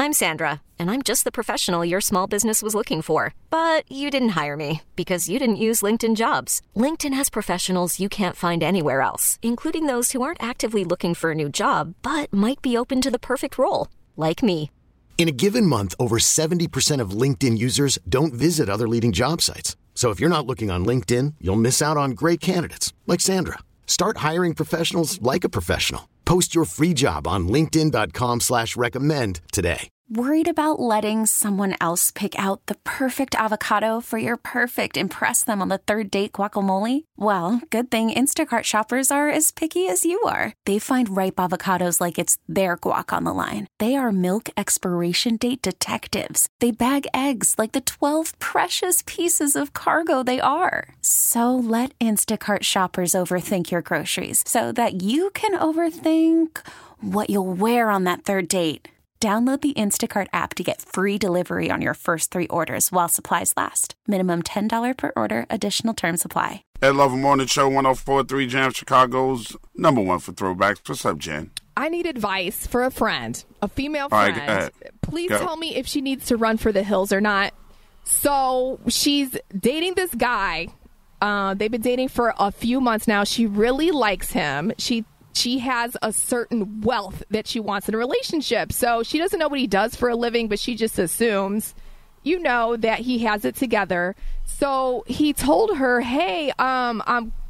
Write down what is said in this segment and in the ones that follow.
I'm Sandra, and I'm just the professional your small business was looking for. But you didn't hire me because you didn't use LinkedIn Jobs. LinkedIn has professionals you can't find anywhere else, including those who aren't actively looking for a new job, but might be open to the perfect role, like me. In a given month, over 70% of LinkedIn users don't visit other leading job sites. So if you're not looking on LinkedIn, you'll miss out on great candidates like Sandra. Start hiring professionals like a professional. Post your free job on linkedin.com/recommend today. Worried about letting someone else pick out the perfect avocado for your perfect impress them on the third date guacamole? Well, good thing Instacart shoppers are as picky as you are. They find ripe avocados like it's their guac on the line. They are milk expiration date detectives. They bag eggs like the 12 precious pieces of cargo they are. So let Instacart shoppers overthink your groceries so that you can overthink what you'll wear on that third date. Download the Instacart app to get free delivery on your first 3 orders while supplies last. Minimum $10 per order. Additional terms apply. Ed Lover Morning Show, 104.3 Jam, Chicago's number one for throwbacks. What's up, Jen? I need advice for a friend, a female friend. All right, please tell me if she needs to run for the hills or not. So she's dating this guy. They've been dating for a few months now. She really likes him. She has a certain wealth that she wants in a relationship. So she doesn't know what he does for a living, but she just assumes, that he has it together. So he told her, hey, I'm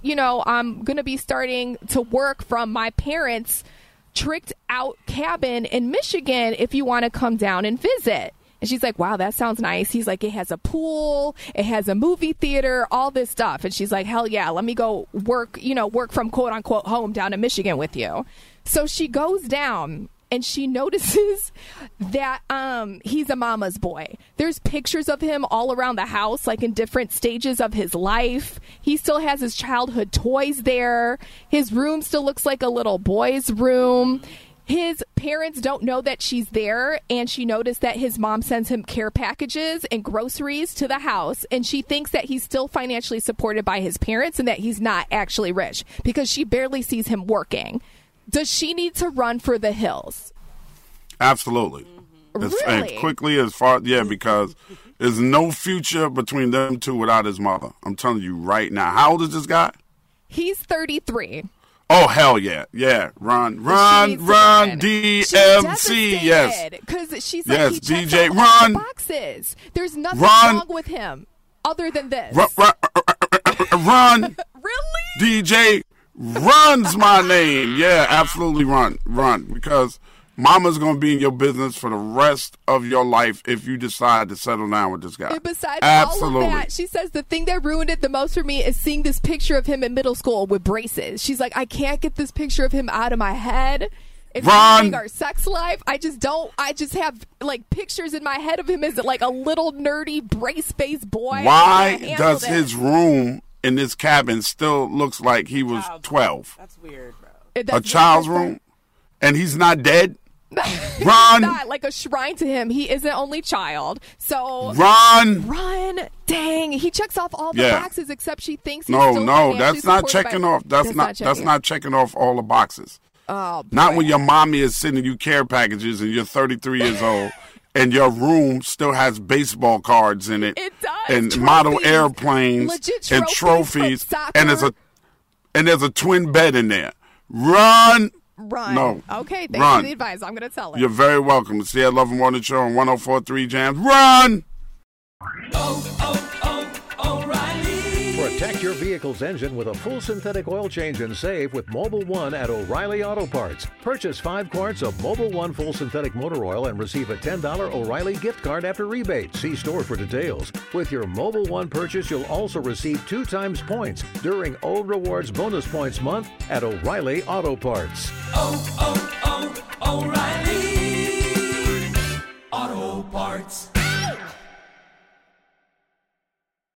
going to be starting to work from my parents' tricked out cabin in Michigan if you want to come down and visit. And she's like, wow, that sounds nice. He's like, it has a pool, it has a movie theater, all this stuff. And she's like, hell yeah, let me go work from quote unquote home down in Michigan with you. So she goes down and she notices that he's a mama's boy. There's pictures of him all around the house, like in different stages of his life. He still has his childhood toys there. His room still looks like a little boy's room. His parents don't know that she's there, and she noticed that his mom sends him care packages and groceries to the house, and she thinks that he's still financially supported by his parents and that he's not actually rich because she barely sees him working. Does she need to run for the hills? Absolutely. Really? As quickly as far, because there's no future between them two without his mother. I'm telling you right now. How old is this guy? He's 33. Oh, hell yeah. Yeah. Run, DMC. Yes. Because she's like, yes, he DJ, run. The boxes. There's nothing wrong with him other than this. Run. Really? DJ Run's my name. Yeah, absolutely run. Because mama's going to be in your business for the rest of your life if you decide to settle down with this guy. And besides all of that, she says the thing that ruined it the most for me is seeing this picture of him in middle school with braces. She's like, I can't get this picture of him out of my head. It's ruining our sex life. I just have like pictures in my head of him as like a little nerdy brace-based boy. Why does his room in this cabin still looks like he was 12? That's weird, bro. A child's room? And he's not dead? Run! Not like a shrine to him. He is an only child. So run! Dang, he checks off all the boxes except she thinks he's No, that's not checking off. That's not checking off all the boxes. Oh, boy. Not when your mommy is sending you care packages and you're 33 years old and your room still has baseball cards in it. It does. And trophies. Model airplanes and trophies and there's a twin bed in there. Run! No. Okay, thanks for the advice. I'm going to tell her. You're very welcome. It's the Ed Lover Morning Show on 104.3 Jams. Run! O'Reilly. Protect your vehicle's engine with a full synthetic oil change and save with Mobil 1 at O'Reilly Auto Parts. Purchase 5 quarts of Mobil 1 full synthetic motor oil and receive a $10 O'Reilly gift card after rebate. See store for details. With your Mobil 1 purchase, you'll also receive 2 times points during O Rewards Bonus Points Month at O'Reilly Auto Parts. O'Reilly Auto Parts.